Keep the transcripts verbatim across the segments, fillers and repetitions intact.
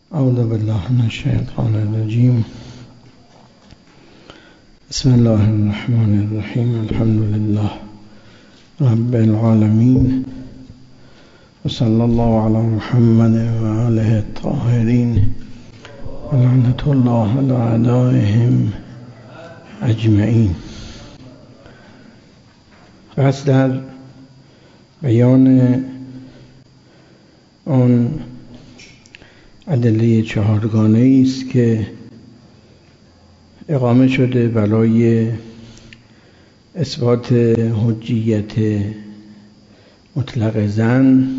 اعوذ بالله من الشیطان الرجیم. بسم الله الرحمن الرحیم. الحمد لله رب العالمین و صلی الله علی محمد و آله الطاهرین و لعنت الله علی اعدائهم اجمعین. پس در بیان آن ادله چهارگانه است که اقامه شده برای اثبات حجیت مطلق زن،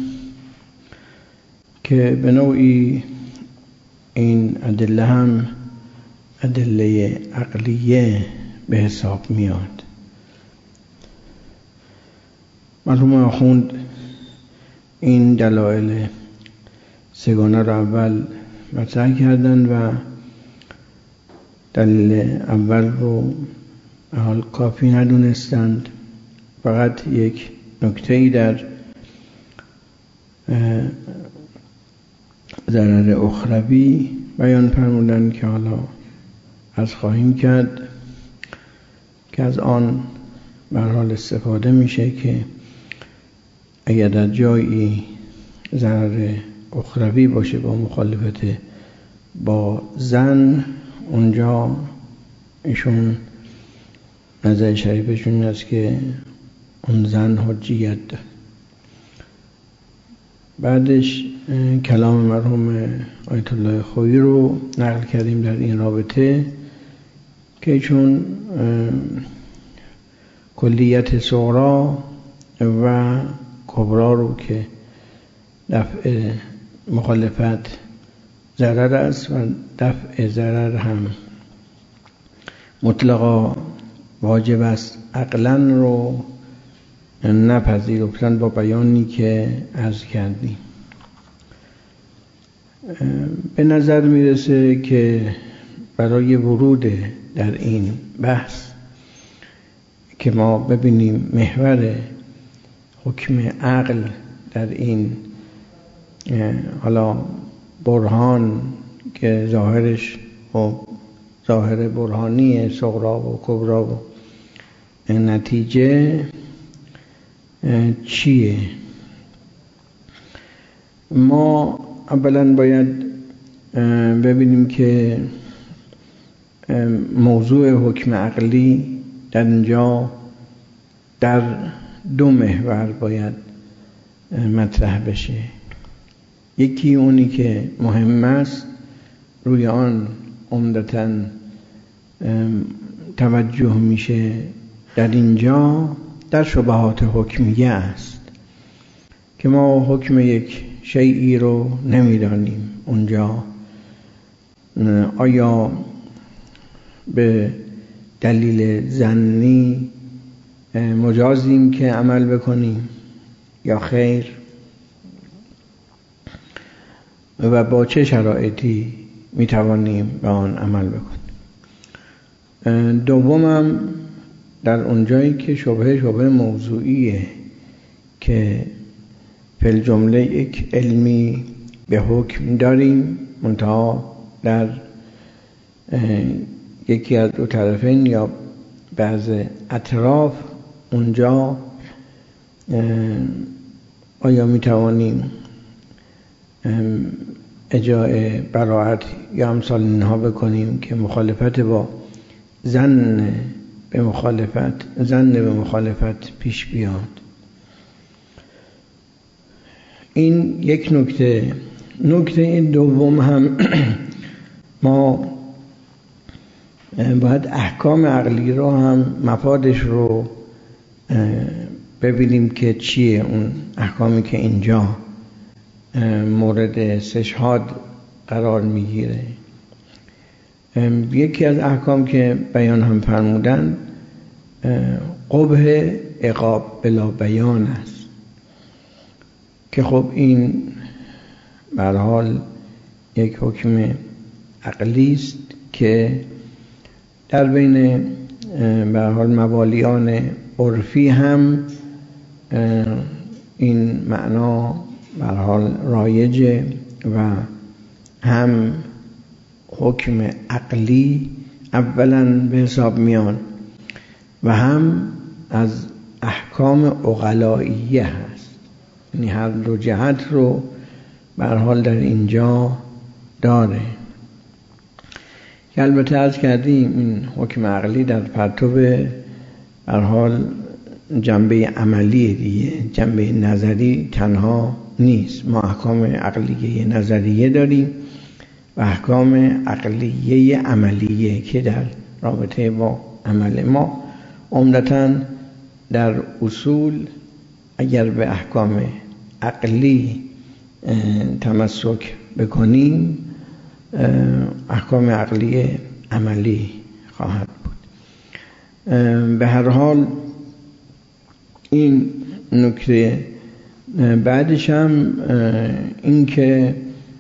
که به نوعی این ادله هم ادله عقلیه به حساب میاد. مرحوم آخوند این دلایل سگانه را اول مطرح کردن و دلیل اول رو حال کافی ندونستند. فقط یک نکته‌ای در ضرر اخروی بیان فرمودند که حالا از خواهیم کرد که از آن به هر حال استفاده میشه که اگر در جایی ضرر اخروی باشه با مخالفت با زن، اونجا ایشون نظر شریفشون است که اون زن حجیت داره. بعدش کلام مرحوم آیت الله خویی رو نقل کردیم در این رابطه که چون کلیت صغرا و کبرا رو که دفع مخالفت ضرر است و دفع ضرر هم مطلقا واجب است، عقلا رو نپذیرفتن با بیانی که عرض کردیم. به نظر میرسه که برای ورود در این بحث که ما ببینیم محور حکم عقل در این حالا برهان که ظاهرش و ظاهر برهانی صغرا و کبرا و نتیجه چیه. ما اولا باید ببینیم که موضوع حکم عقلی در اینجا در دو محور باید مطرح بشه. یکی اونی که مهم است، روی آن عمدتاً توجه میشه در اینجا، در شبهات حکمیه است که ما حکم یک شیئی رو نمیدانیم اونجا آیا به دلیل ظنی مجازیم که عمل بکنیم یا خیر و با چه شرایطی میتوانیم به آن عمل بکنیم. دومم در اونجایی که شبهه شبهه موضوعیه که فی الجمله یک علمی به حکم داریم، منتها در یکی از دو طرفین یا بعض اطراف اونجا آیا میتوانیم اجاء براءت یا امثال اینها بکنیم که مخالفت با زن به مخالفت زن به مخالفت پیش بیاد. این یک نکته. نکته دوم هم ما باید احکام عقلی رو هم مفادش رو ببینیم که چیه اون احکامی که اینجا مورد استشهاد قرار میگیره. یکی از احکام که بیان هم فرمودن قبح عقاب بلا بیان است که خب این به هر حال یک حکم عقلی است که در بین به هر حال موالیان عرفی هم این معنا به هر حال رایجه و هم حکم عقلی اولا به حساب میان و هم از احکام عقلائیه هست، یعنی هر دو جهت رو به هر حال در اینجا داره. که البته عرض کردیم این حکم عقلی در پرتو به هر حال جنبه عملی دیگه، جنبه نظری تنها نیست. ما احکام عقلیه نظریه داریم و احکام عقلیه عملیه که در رابطه با عمل ما عمدتاً در اصول اگر به احکام عقلی تمسک بکنیم احکام عقلی عملی خواهد بود. به هر حال این نکته. بعدش هم این که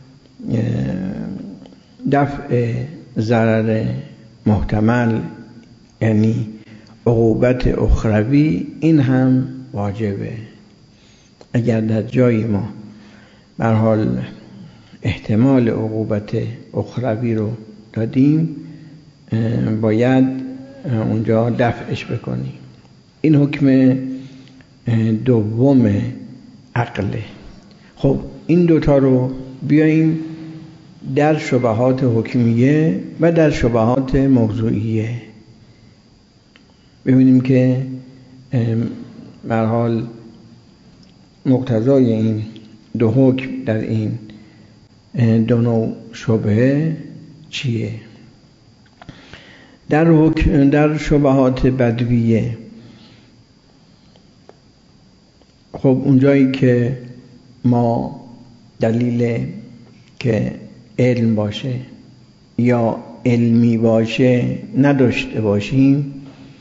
دفع ضرر محتمل یعنی عقوبت اخروی این هم واجبه. اگر در جایی ما به هر حال احتمال عقوبت اخروی رو دادیم باید اونجا دفعش بکنیم. این حکم دوم عقله. خب این دوتا رو بیاییم در شبهات حکمیه و در شبهات موضوعیه ببینیم که به هر حال مقتضای این دو حکم در این دو نوع شبهه چیه. در حکم در شبهات بدویه، خب اونجایی که ما دلیل که علم باشه یا علمی باشه نداشته باشیم،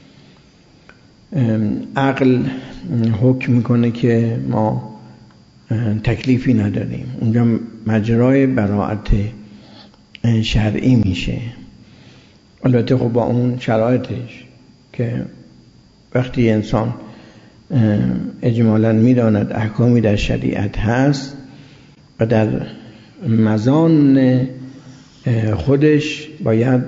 عقل حکم میکنه که ما تکلیفی نداریم. اونجا مجرای براءت شرعی میشه. البته خب با اون شرایطش که وقتی انسان اجمالاً میداند احکامی در شریعت هست و در مزان خودش باید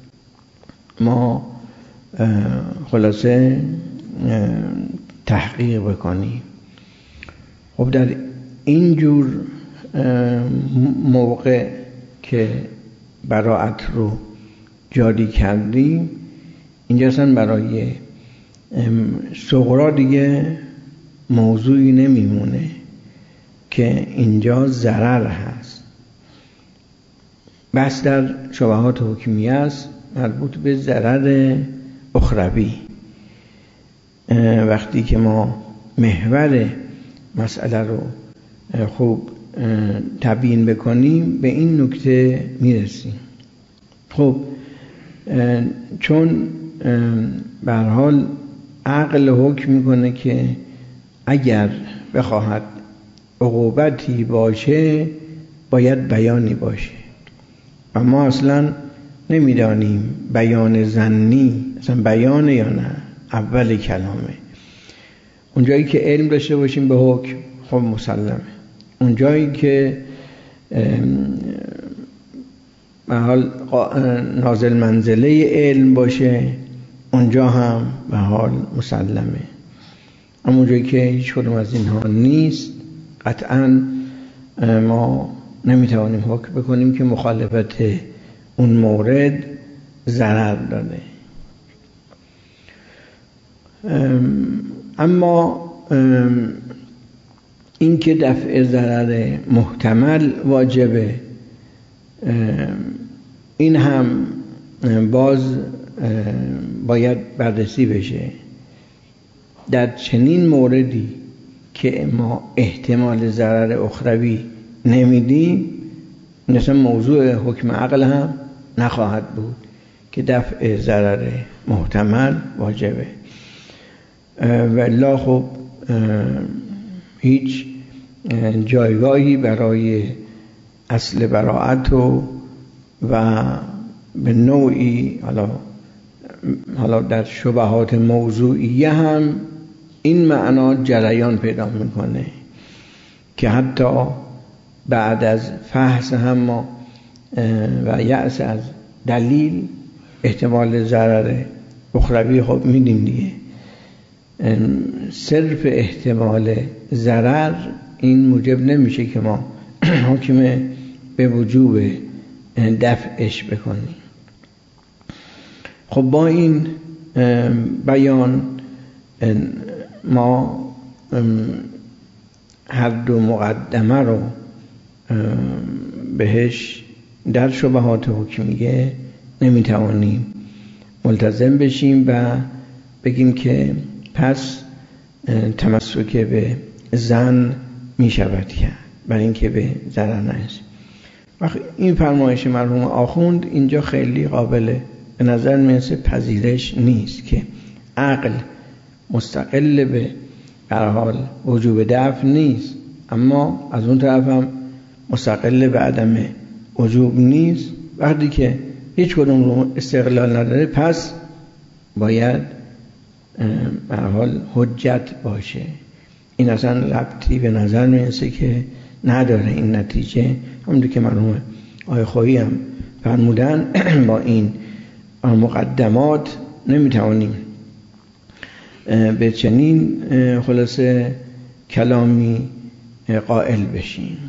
ما خلاصه تحقیق بکنیم. خب در این جور موقع که براءت رو جاری کردیم اینجا اصلا برای صغرا دیگه موضوعی نمیمونه که اینجا ضرر هست. بس در شبهات حکمیه است مربوط به ضرر اخروی. وقتی که ما محور مسئله رو خوب تبیین بکنیم به این نکته میرسیم. خب چون به هر حال عقل حکم میکنه که اگر بخواهد عقوبتی باشه باید بیانی باشه و ما اصلا نمیدانیم بیان ظنی اصلا بیانه یا نه، اول کلامه. اونجایی که علم داشته باشیم به حکم خب مسلمه. اونجایی که به حال نازل منزله علم باشه اونجا هم به حال مسلمه. اما اونجایی که هیچ کدوم از اینها نیست قطعا ما نمیتوانیم حکم بکنیم که مخالفت اون مورد ضرر داره. اما این که دفع ضرر محتمل واجبه این هم باز باید بررسی بشه. در چنین موردی که ما احتمال ضرر اخروی نمیدیم مثلا موضوع حکم عقل هم نخواهد بود که دفع ضرر محتمل واجبه. والله خب هیچ جایگاهی برای اصل براءت و و به نوعی حالا حالا در شبهات موضوعیه هم این معنا جریان پیدا میکنه که حتی بعد از فحص هم ما و یأس از دلیل احتمال ضرر اخروی خب میدیم دیگه. صرف احتمال ضرر این موجب نمیشه که ما حکم به وجوب دفعش بکنیم. خب با این بیان ما هر دو مقدمه رو بهش در شبهات حکمیه نمیتوانیم ملتزم بشیم و بگیم که پس تمسک به زن میشود کرد برای اینکه به ضرر نرسیم. وقتی این فرمایش مرحوم آخوند اینجا خیلی قابل به نظر میرسه پذیرش نیست که عقل مستقل به هر حال وجوب دفع نیست، اما از اون طرف هم مستقل به عدم وجوب نیست. وقتی که هیچ کدوم رو استقلال نداره پس باید به هر حال حجت باشه. این اصلا ربطی به نظر میرسه که نداره این نتیجه. همونطور که مرحوم آقای خویی هم فرمودن با این مقدمات نمیتوانیم به چنین خلاصه کلامی قائل بشیم.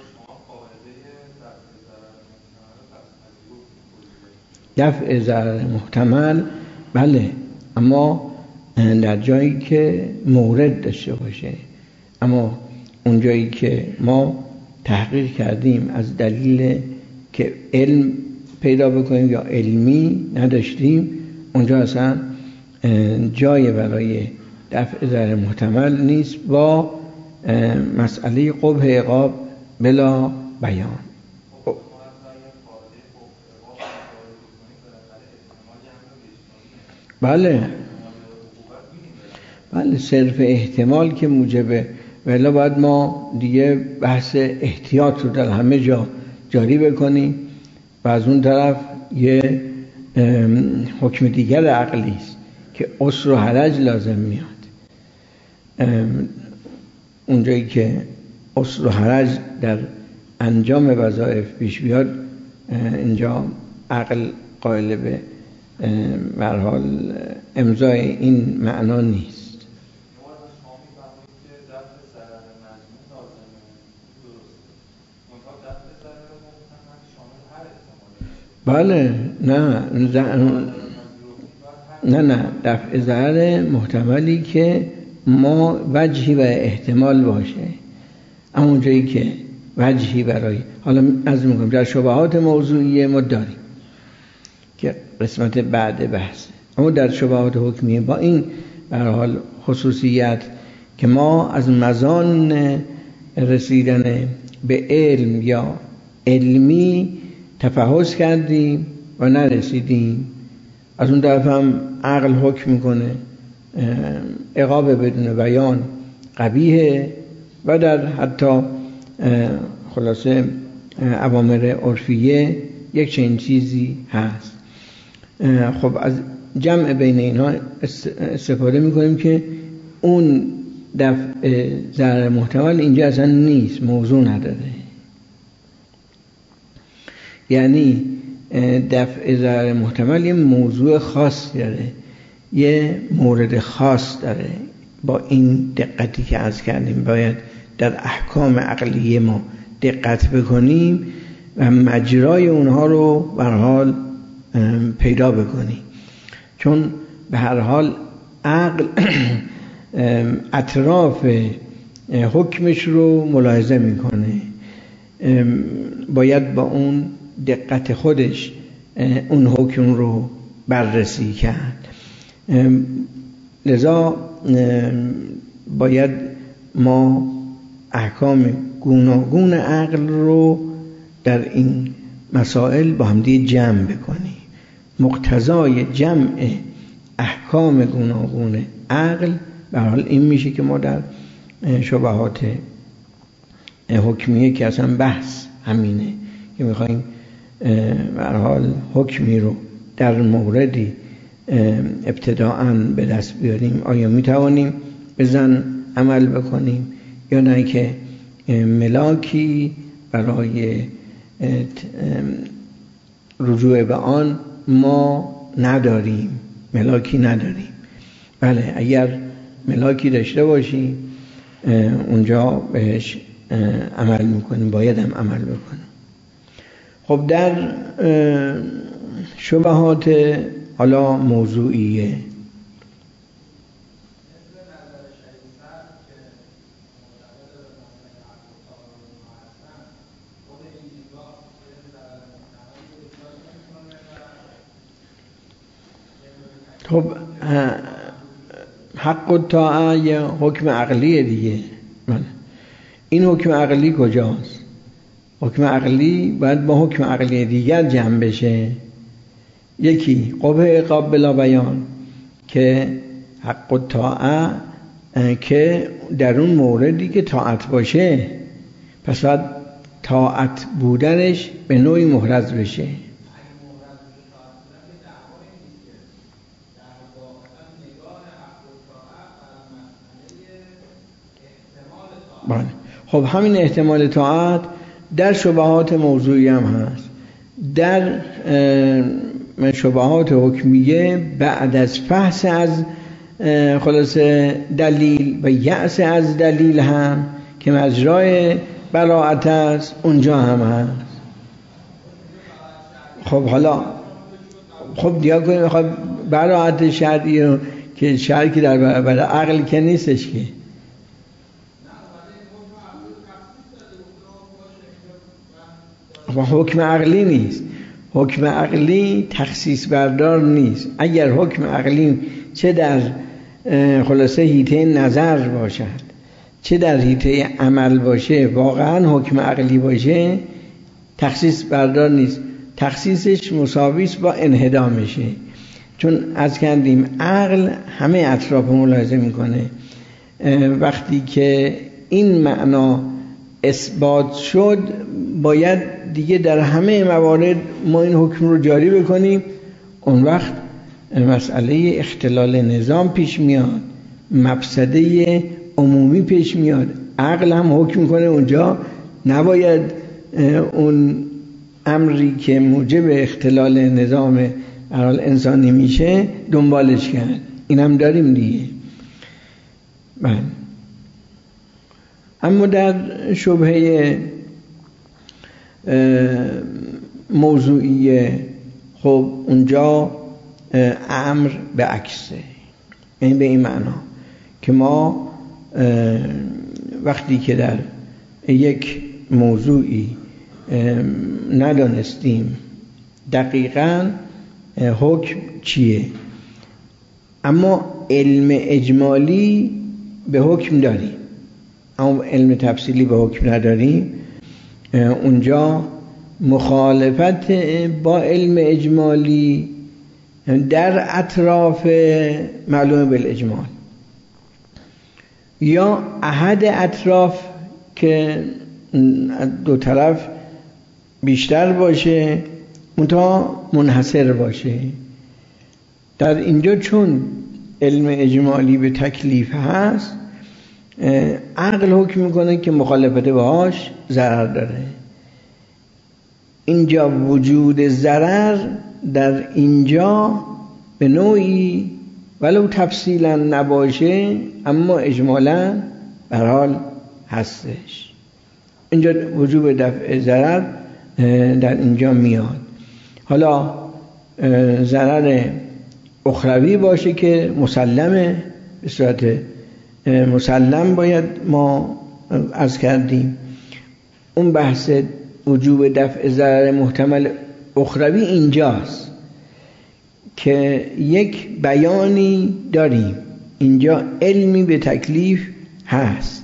دفع ضرر محتمل بله، اما در جایی که مورد داشته باشه. اما اون جایی که ما تحقیق کردیم از دلیل که علم پیدا بکنیم یا علمی نداشتیم، اونجا اصلا جای برای دفع ضرر محتمل نیست با مسئله قبح عقاب بلا بیان. بله بله صرف احتمال که موجبه، ولی باید ما دیگه بحث احتیاط رو در همه جا جاری بکنیم و از اون طرف یه حکم دیگر عقلی است که عسر و حرج لازم میاد. اونجایی که عسر و حرج در انجام وظایف پیش بیاد، اینجا عقل قائل به به هر حال امضای این معنا نیست. بله نه نه نه دفع ضرر محتملی که ما وجهی و احتمال باشه، اما اونجایی که وجهی برای، حالا از میگم در شبهات موضوعیه ما داریم که قسمت بعد بحث، اما در شبهات حکمیه با این به هر حال خصوصیت که ما از مزان رسیدن به علم یا علمی تفحص کردیم و نرسیدیم، از اون طرف هم عقل حکم میکنه عقاب بدون بیان قبیحه و در حتی خلاصه اوامر عرفیه یک چنین چیزی هست. خب از جمع بین اینها استفاده میکنیم که اون دفع ضرر محتمل اینجا اصلا نیست، موضوع نداره. یعنی دفع ضرر محتمل یه موضوع خاص داره، یه مورد خاص داره. با این دقتی که عرض کردیم باید در احکام عقلیه ما دقت بکنیم و مجرای اونها رو به هر حال پیدا بکنیم، چون به هر حال عقل اطراف حکمش رو ملاحظه میکنه، باید با اون دقت خودش اون حکم رو بررسی کرد. لذا باید ما احکام گوناگون عقل رو در این مسائل با هم دیگه جمع بکنیم. مقتضای جمع احکام گوناگون عقل به هر حال این میشه که ما در شبهات حکمیه که اصلا بحث همینه که میخواییم به هر حال حکمی رو در موردی ابتداءً به دست بیاریم، آیا میتوانیم به زن عمل بکنیم یا نه که ملاکی برای رجوع به آن ما نداریم، ملاکی نداریم. بله اگر ملاکی داشته باشیم اونجا بهش عمل میکنیم، باید هم عمل بکنیم. خب در شبهات حالا موضوعیه خب حق الطاعه یه حکم عقلیه دیگه. این حکم عقلی کجاست؟ حکم عقلی باید با حکم عقلی دیگر جمع بشه. یکی قبح عقاب بلا بیان که حق الطاعه که در اون موردی که طاعت باشه پس باید طاعت بودنش به نوعی محرز بشه. خب همین احتمال طاعت در شبهات موضوعی هم هست. در شبهات حکمیه بعد از فحص از خلاصه دلیل و یأس از دلیل هم که مجرای براءت است اونجا هم هست. خب حالا خب دیا کنیم خب براءت شرعی رو که شرکی در برابر عقل که نیستش که حکم عقلی نیست. حکم عقلی تخصیص بردار نیست. اگر حکم عقلی چه در خلاصه حیطه نظر باشد چه در حیطه عمل باشه واقعا حکم عقلی باشه تخصیص بردار نیست. تخصیصش مساویس با انهدامشه. چون از کندیم عقل همه اطراف ملاحظه میکنه. وقتی که این معنا اثبات شد باید دیگه در همه موارد ما این حکم رو جاری بکنیم. اون وقت مسئله اختلال نظام پیش میاد، مفسده عمومی پیش میاد. عقل هم حکم کنه اونجا نباید اون امری که موجب اختلال نظام انسانی میشه دنبالش کرد. این هم داریم دیگه. بله. اما در شبهه موضوعیه خب اونجا امر به عکسه. یعنی به این معنا که ما وقتی که در یک موضوعی ندانستیم دقیقاً حکم چیه اما علم اجمالی به حکم داریم اما علم تفصیلی به حکم نداریم، اونجا مخالفت با علم اجمالی در اطراف معلوم بالاجمال یا احد اطراف که دو طرف بیشتر باشه منتها منحصر باشه. در اینجا چون علم اجمالی به تکلیف هست عقل حکم میکنه که مخالفت باهاش ضرر داره. اینجا وجود ضرر در اینجا به نوعی ولو تفصیلا نباشه اما اجمالا به هر حال هستش. اینجا وجوب دفع ضرر در اینجا میاد. حالا ضرر اخروی باشه که مسلمه، به صورت مسلم باید ما عرض کردیم. اون بحث وجوب دفع ضرر محتمل اخروی اینجاست که یک بیانی داریم. اینجا علمی به تکلیف هست.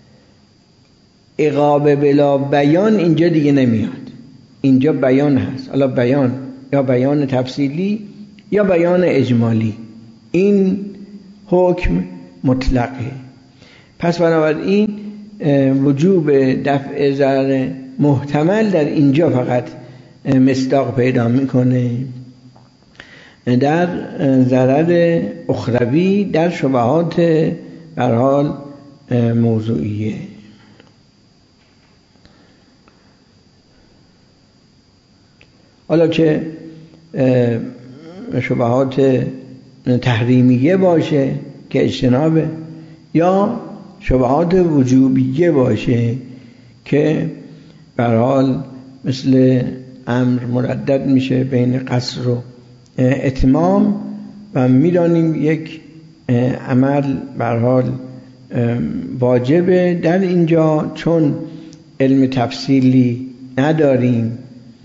عقاب بلا بیان اینجا دیگه نمیاد. اینجا بیان هست. حالا بیان یا بیان تفصیلی یا بیان اجمالی، این حکم مطلقه. پس بنابراین وجوب دفع ضرر محتمل در اینجا فقط مصداق پیدا میکنه. در ضرر اخروی در شبهات به هر حال موضوعیه. حالا که شبهات تحریمیه باشه که اجتنابه، یا شبهات وجوبیه باشه که به هر حال مثل امر مردد میشه بین قصر و اتمام و میدانیم یک عمل به هر حال واجبه. در اینجا چون علم تفصیلی نداریم،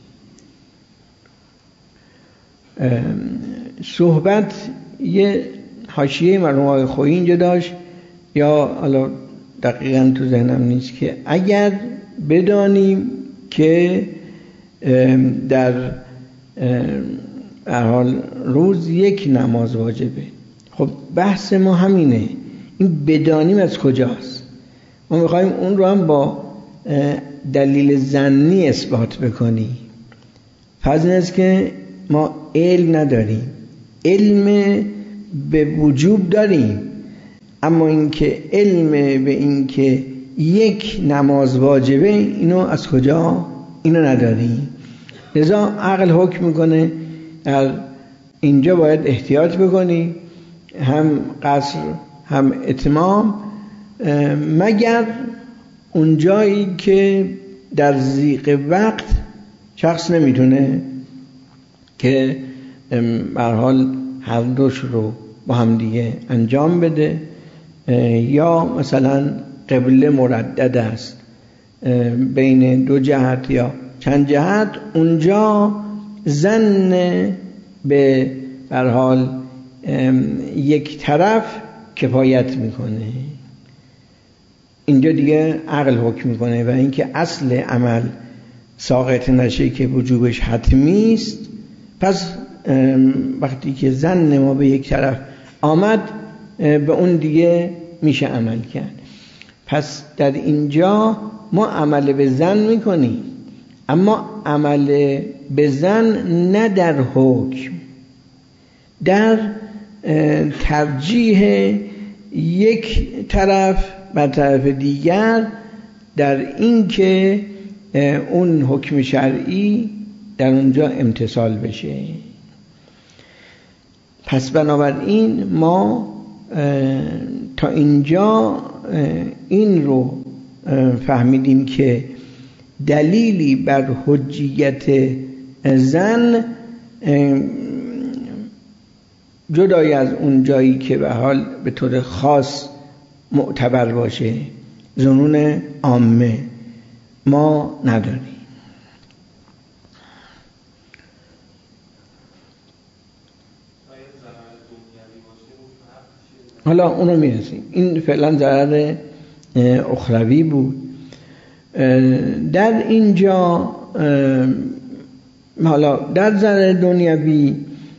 صحبت یه حاشیه مرحوم آقای خویی اینجا داشت، یا حالا دقیقاً تو ذهنم نیست، که اگر بدانیم که در هر حال روز یک نماز واجبه. خب بحث ما همینه، این بدانیم از کجاست. ما میخوایم اون رو هم با دلیل ظنی اثبات بکنیم. فرض این است که ما علم نداریم، علم به وجوب داریم، اما اینکه علم به اینکه یک نماز واجبه اینو از کجا؟ اینو نداریم. لذا عقل حکم میکنه در اینجا باید احتیاط بکنی، هم قصر هم اتمام، مگر اون جایی که در ضیق وقت شخص نمیتونه که به هر حال هر دوش رو با هم دیگه انجام بده، یا مثلا قبله مردد است بین دو جهت یا چند جهت، اونجا ظن به هر حال یک طرف کفایت میکنه. اینجا دیگه عقل حکم میکنه و اینکه اصل عمل ساقط نشه که وجوبش حتمی است، پس وقتی که ظن ما به یک طرف آمد به اون دیگه میشه عمل کرد. پس در اینجا ما عمل به ظن میکنیم، اما عمل به ظن نه در حکم، در ترجیح یک طرف بر طرف دیگر، در این که اون حکم شرعی در اونجا امتثال بشه. پس بنابراین ما تا اینجا این رو فهمیدیم که دلیلی بر حجیت ظن جدای از اون جایی که به حال به طور خاص معتبر باشه، ظنون عامه، ما نداریم. حالا اونو میرسیم. این فعلا ضرر اخروی بود. در اینجا حالا در ضرر دنیوی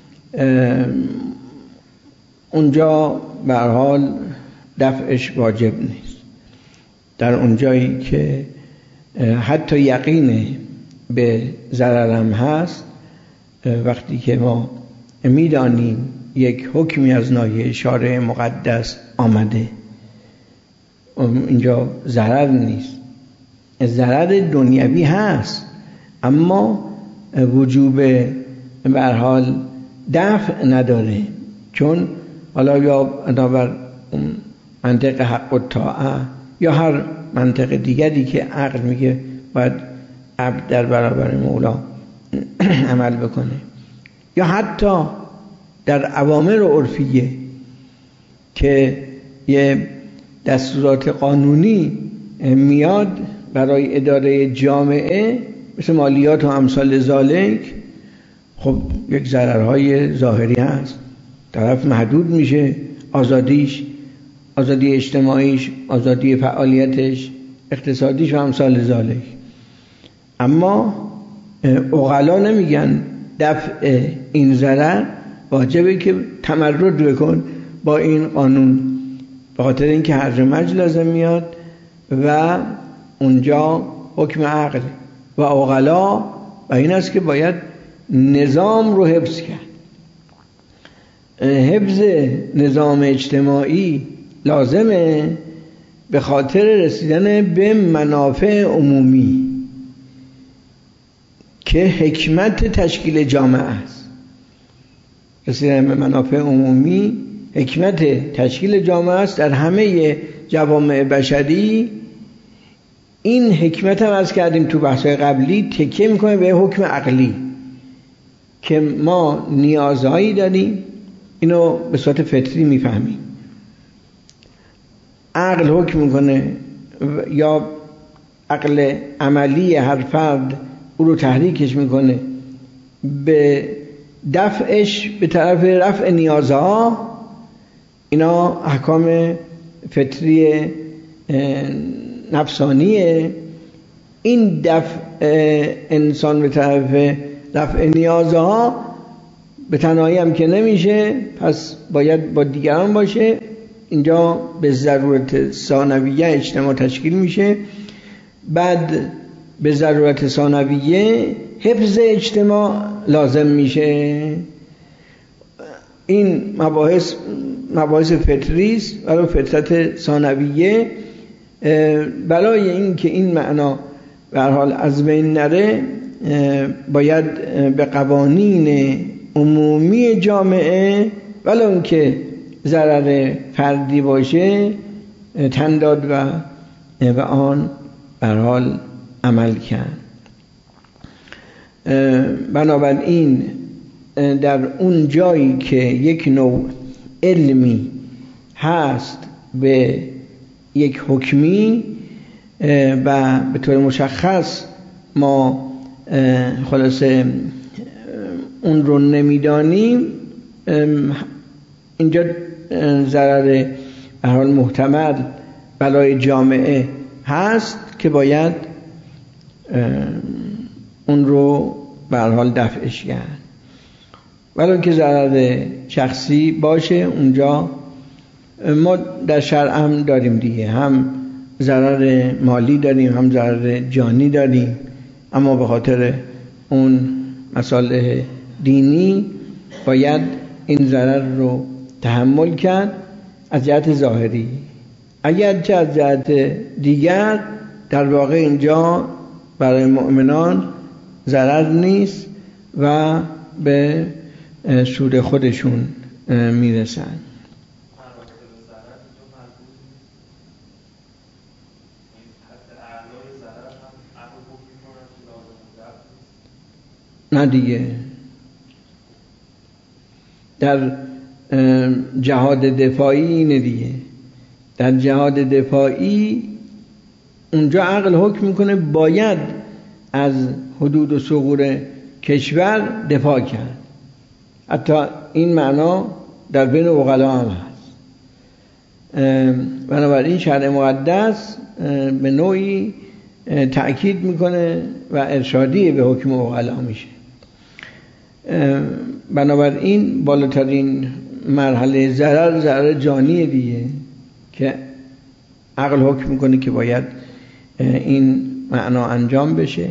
اونجا به هر حال دفعش واجب نیست. در اونجایی که حتی یقین به ضررم هست، وقتی که ما میدانیم یک حکمی از ناحیه شارع مقدس آمده، اینجا ضرر نیست. ضرر دنیوی هست، اما وجوب به هر حال دفع نداره، چون حالا یا بنابر منطق حق و طاعه یا هر منطق دیگری که عقل میگه باید عبد در برابر مولا عمل بکنه، یا حتی در اوامر عرفیه که یه دستورات قانونی میاد برای اداره جامعه مثل مالیات و امثال ذالک، خب یک ضررهای ظاهری هست، طرف محدود میشه، آزادیش، آزادی اجتماعیش، آزادی فعالیتش، اقتصادیش و امثال ذالک. اما عقلا نمیگن دفع این ضرر واجبه که تمرد بکن با این قانون، به خاطر اینکه هرج و مرج لازم میاد و اونجا حکم عقل و عقلا و این است که باید نظام رو حفظ کرد. حفظ نظام اجتماعی لازمه به خاطر رسیدن به منافع عمومی که حکمت تشکیل جامعه است. رسیدن به منافع عمومی حکمت تشکیل جامعه است. در همه جوامع بشری این حکمت هم از کردیم تو بحث‌های قبلی تکیه میکنه به حکم عقلی که ما نیازهایی داریم، اینو به صورت فطری میفهمیم. عقل حکم میکنه یا عقل عملی هر فرد او رو تحریکش میکنه به دفعش به طرف رفع نیازها. اینا احکام فطری نفسانیه. این دفع انسان به طرف رفع نیازها به تنهایی هم که نمیشه، پس باید با دیگران باشه. اینجا به ضرورت ثانویه اجتماع تشکیل میشه. بعد به ضرورت ثانویه حفظ اجتماع لازم میشه. این مباحث مباحث فطری است. برای فطرت ثانویه برای این که این معنا به هر حال از بین نره باید به قوانین عمومی جامعه ولو اینکه ضرر فردی باشه تن داد و به آن به هر حال عمل کرد. بنابراین در اون جایی که یک نوع علمی هست به یک حکمی و به طور مشخص ما خلاصه اون رو نمیدانیم، اینجا ضرر به هر حال محتمل برای جامعه هست که باید اون رو به هر حال دفعش کرد. ولی که ضرر شخصی باشه اونجا ما در شرع هم داریم دیگه، هم ضرر مالی داریم هم ضرر جانی داریم، اما به خاطر اون مصالح دینی باید این ضرر رو تحمل کرد از جهت ظاهری. اگر چه از جهت دیگر در واقع اینجا برای مؤمنان ضرر نیست و به سود خودشون میرسن. نه دیگه، در جهاد دفاعی اینه دیگه. در جهاد دفاعی اونجا عقل حکم میکنه باید از حدود و ثغور کشور دفاع کرد. حتی این معنا در بین عقلا هم هست. بنابراین شرع مقدس به نوعی تأکید میکنه و ارشادی به حکم عقلا میشه. بنابراین بالاترین مرحله ضرر ضرر جانی دیگه که عقل حکم میکنه که باید این معنا انجام بشه.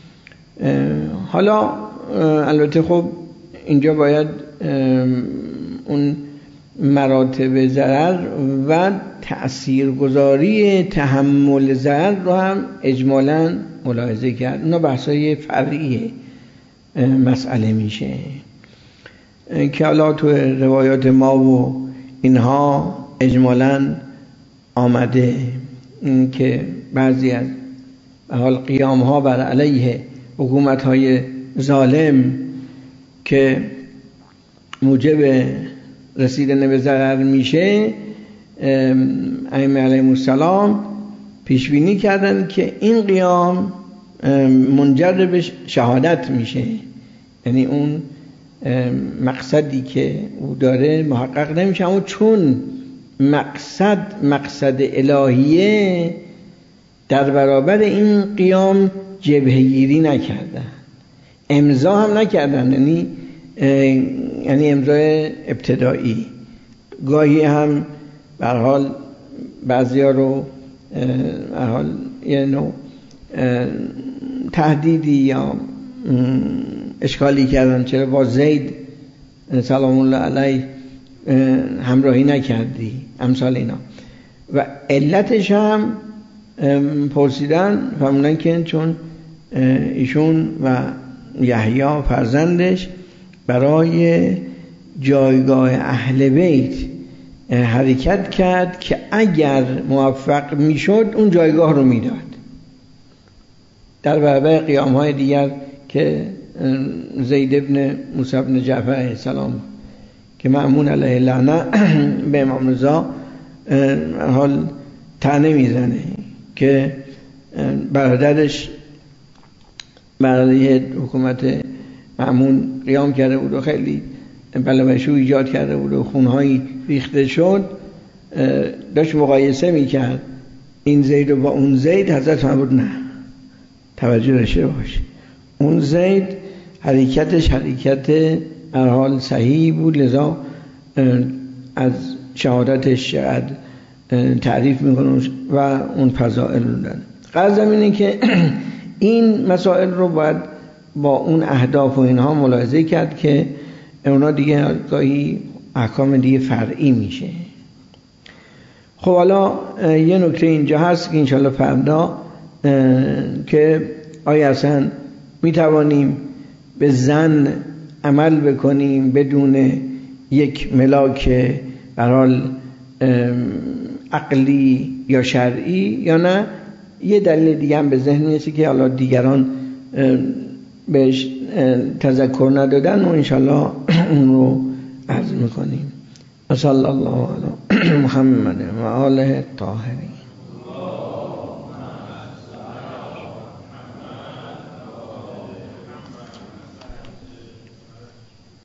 حالا البته خب اینجا باید اون مراتب ضرر و تأثیرگذاری تحمل ضرر رو هم اجمالاً ملاحظه کرد. اونا بحثای فرعی مسئله میشه که حالا تو روایات ما و اینها اجمالاً آمده که بعضی از حال قیام ها بر علیه حکومت های ظالم که موجب رسیدن به ضرر میشه، ائمه علیهم السلام پیش بینی کردن که این قیام منجر به شهادت میشه، یعنی اون مقصدی که او داره محقق نمیشه. اما چون مقصد مقصد الهیه در برابر این قیام جبهه گیری نکردن، امضا هم نکردن، یعنی یعنی امضای ابتدایی. گاهی هم به هر حال بعضیا رو به هر حال یه نوع تهدیدی یا اشکالی کردن، چرا با زید سلام الله علیه همراهی نکردی، امثال اینا. و علتش هم پرسیدن فرمودن که چون ایشون و یحیی فرزندش برای جایگاه اهل بیت حرکت کرد که اگر موفق میشد اون جایگاه رو میداد در برابر قیام های دیگر که زید ابن موسی ابن جعفر علیه السلام که مأمون علیه لعنه به امام رضا حال طعنه میزنه که برادرش برای حکومت مأمون قیام کرده بود و خیلی بلاوشو ایجاد کرده بود و خونهایی ریخته شد. داشت مقایسه میکرد این زید و با اون زید. حضرت فرمود نه، توجه داشته باش، اون زید حرکتش حرکت هر حال صحیح بود، لذا از شهادتش چقدر تعریف میکنه و اون فضائل رو داره. قصدم اینه که این مسائل رو باید با اون اهداف و اینها ملاحظه کرد که اونا دیگه گاهی احکام دیگه فرعی میشه. خب حالا یه نکته اینجا هست که انشالله فردا که آیا اصلا میتوانیم به زن عمل بکنیم بدون یک ملاک به حال عقلی یا شرعی یا نه. یه دلیل دیگه هم به ذهن میرسه که حالا دیگران بهش تذکر ندادن و انشالله اون رو عرض میکنیم. صلی الله علی محمد و آله الطاهرین.